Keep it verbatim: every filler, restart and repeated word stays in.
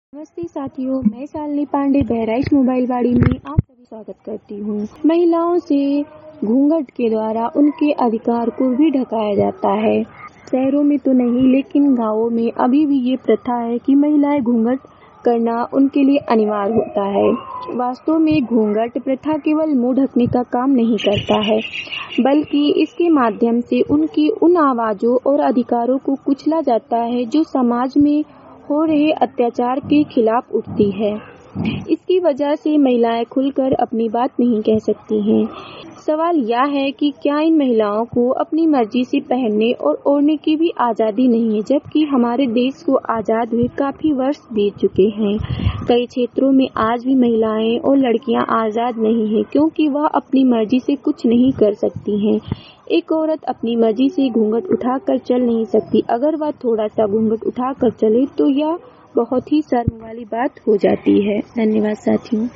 नमस्ते साथियों, मैं शालिनी पांडे बहराइच मोबाइल वाड़ी में आप सभी स्वागत करती हूँ। महिलाओं से घूंघट के द्वारा उनके अधिकार को भी ढकाया जाता है। शहरों में तो नहीं, लेकिन गांवों में अभी भी ये प्रथा है कि महिलाएं घूंघट करना उनके लिए अनिवार्य होता है। वास्तव में घूंघट प्रथा केवल मुंह ढकने का काम नहीं करता है, बल्कि इसके माध्यम से उनकी उन आवाज़ों और अधिकारों को कुचला जाता है जो समाज में हो रहे अत्याचार के खिलाफ उठती है। इसकी वजह से महिलाएं खुलकर अपनी बात नहीं कह सकती हैं। सवाल यह है कि क्या इन महिलाओं को अपनी मर्जी से पहनने और ओढ़ने की भी आज़ादी नहीं है, जबकि हमारे देश को आज़ाद हुए काफ़ी वर्ष बीत चुके हैं। कई क्षेत्रों में आज भी महिलाएं और लड़कियां आज़ाद नहीं हैं, क्योंकि वह अपनी मर्जी से कुछ नहीं कर सकती हैं। एक औरत अपनी मर्जी से घूंघट उठाकर चल नहीं सकती। अगर वह थोड़ा सा घूंघट उठाकर चले तो यह बहुत ही शर्म वाली बात हो जाती है। धन्यवाद साथियों।